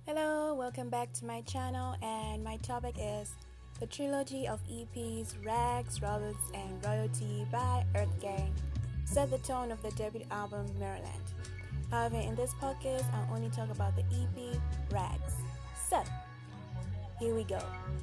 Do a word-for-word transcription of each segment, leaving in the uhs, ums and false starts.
Hello, welcome back to my channel, and my topic is the trilogy of E Ps Rags, Roberts, and Royalty by Earth Gang set the tone of the debut album Maryland. However, in this podcast, I'll only talk about the E P Rags. So, here we go.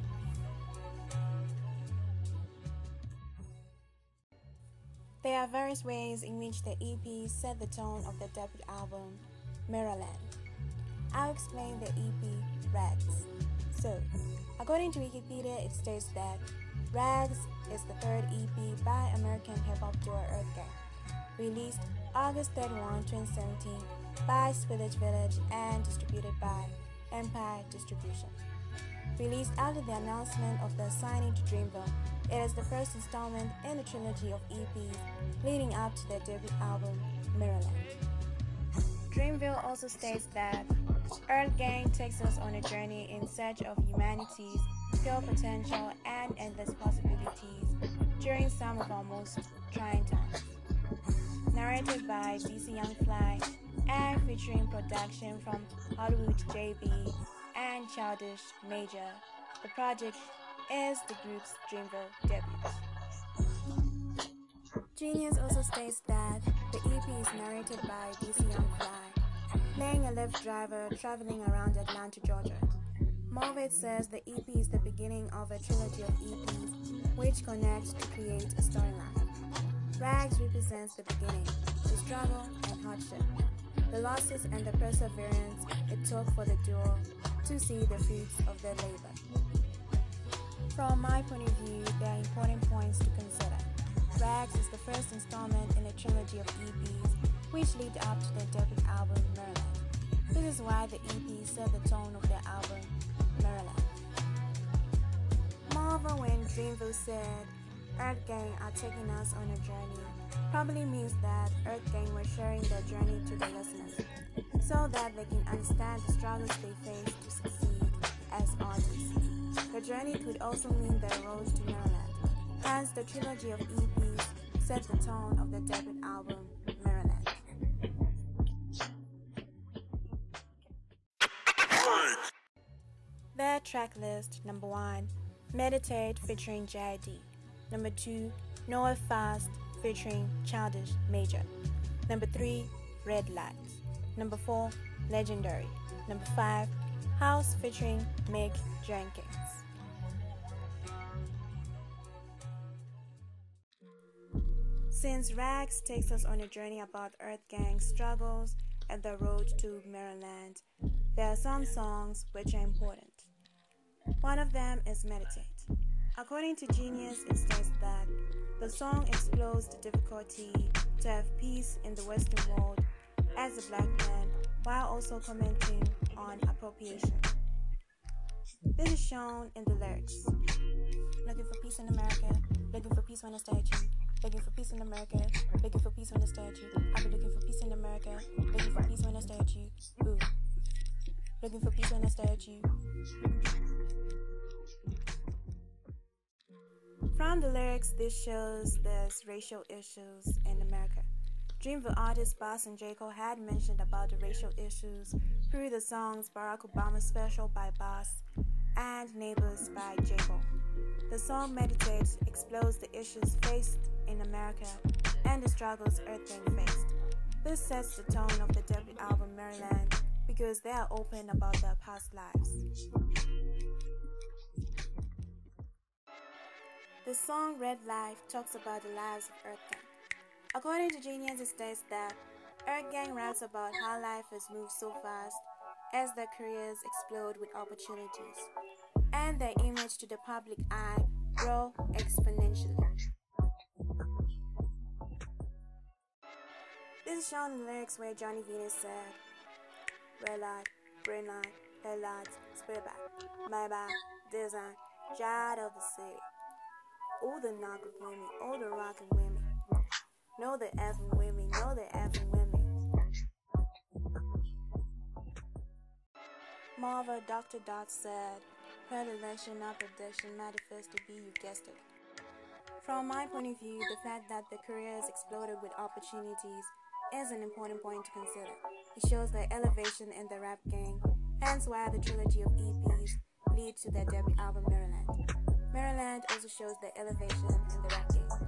There are various ways in which the E P set the tone of the debut album Maryland. I'll explain the E P Rags. So, according to Wikipedia, it states that Rags is the third E P by American hip-hop duo Earth Gang, released August thirty-first, twenty seventeen by Spillage Village and distributed by Empire Distribution. Released after the announcement of the signing to Dreamville, it is the first installment in the trilogy of E Ps leading up to their debut album, Maryland. Dreamville also states that Earth Gang takes us on a journey in search of humanity's pure potential and endless possibilities during some of our most trying times. Narrated by D C Young Fly and featuring production from Hollywood J B and Childish Major, the project is the group's Dreamville debut. Genius also states that the E P is narrated by D C Young Fly, playing a Lyft driver traveling around Atlanta, Georgia. Morbid says the E P is the beginning of a trilogy of E Ps which connects to create a storyline. Rags represents the beginning, the struggle and hardship, the losses and the perseverance it took for the duo to see the fruits of their labor. From my point of view, there are important points to consider. Rags is the first installment in a trilogy of E Ps which lead up to their debut album, Maryland. This is why the E P set the tone of their album, Maryland. Moreover, when Dreamville said, Earth Gang are taking us on a journey, probably means that Earth Gang were sharing their journey to the listeners, so that they can understand the struggles they face to succeed as artists. The journey could also mean their road to Maryland. Hence, the trilogy of E Ps set the tone of the debut album, Maryland. Their track list: number one, Meditate featuring J I D. Number two, Noah Fast featuring Childish Major. Number three, Red Lights. Number four, Legendary. Number five, House featuring Mick Jenkins. Since Rags takes us on a journey about Earth Gang's struggles and the road to Maryland, there are some songs which are important. One of them is Meditate. According to Genius, it states that the song explores the difficulty to have peace in the Western world as a black man, while also commenting on appropriation. This is shown in the lyrics. Looking for peace in America, looking for peace when I stay at you. Looking for peace in America, looking for peace when I stay at you. I've been looking for peace in America, looking for peace when I stay at you. Ooh. Looking for peace when I stay at you. From the lyrics, this shows there's racial issues in America. Dreamville artist Boss and J. Cole had mentioned about the racial issues through the songs Barack Obama Special by Boss and Neighbors by J. Cole. The song Meditate explores the issues faced in America and the struggles Earth Gang faced. This sets the tone of the debut album Maryland because they are open about their past lives. The song Red Life talks about the lives of Earth Gang. According to Genius, it states that Earth Gang raps about how life has moved so fast as their careers explode with opportunities, and their image to the public eye grow exponentially. This is shown in the lyrics where Johnny Venus said, Red light, green light, headlights, spit back, my back, design, giant of the city. All the knock of women, all the rockin' women. Know the effing women, know the effing women. Marva, Doctor Dot said, predilection, not prediction, manifest to be, you guessed it. From my point of view, the fact that the careers exploded with opportunities is an important point to consider. It shows the elevation in the rap game hence why the trilogy of E Ps lead to their debut album Maryland. Maryland also shows their elevation in the rap game.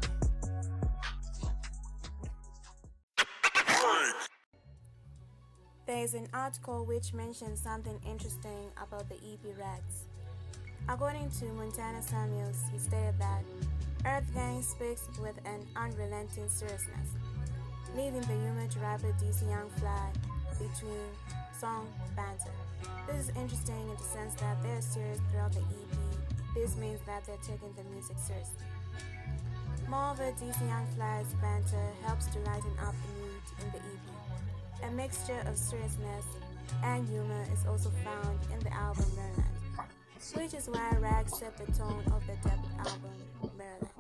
There is an article which mentions something interesting about the E P Rags. According to Montana Samuels, he stated that Earth Gang speaks with an unrelenting seriousness, leaving the humor to rapper D C Young fly between song banter. This is interesting in the sense that they are serious throughout the E P. This means that they're taking the music seriously. Moreover, D C Young Fly's banter helps to lighten up the mood in the E P. A mixture of seriousness and humor is also found in the album Maryland, which is why Rags set the tone of the debut album Maryland.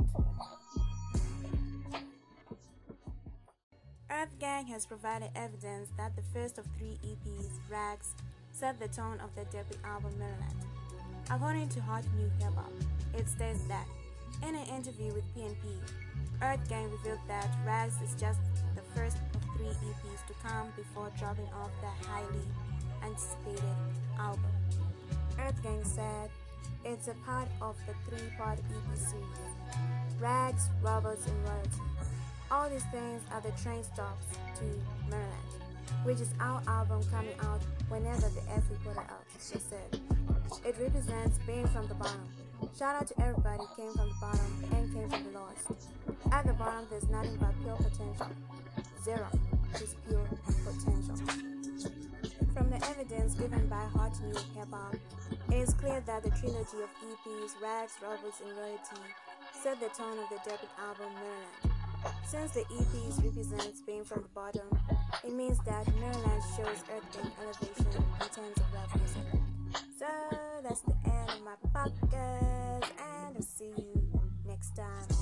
Earth Gang has provided evidence that the first of three E Ps, Rags, set the tone of their debut album Maryland. According to Hot New Hip Hop, it states that in an interview with P N P, Earth Gang revealed that Rags is just the first of three E Ps to come before dropping off their highly anticipated album. Earth Gang said it's a part of the three-part E P series, Rags, Robots, and Royalty. All these things are the train stops to Maryland, which is our album coming out whenever the F we put it out, she said. It represents being from the bottom. Shout out to everybody who came from the bottom and came from the lowest. At the bottom, there's nothing but pure potential. Zero is pure potential. From the evidence given by Hot New Hip Hop, it is clear that the trilogy of E Ps, Rags, Robots, and Royalty set the tone of the debut album Maryland. Since the E Ps represents being from the bottom, it means that Maryland shows Earth Gang elevation in terms of rap music. So that's the end of my podcast, and I'll see you next time.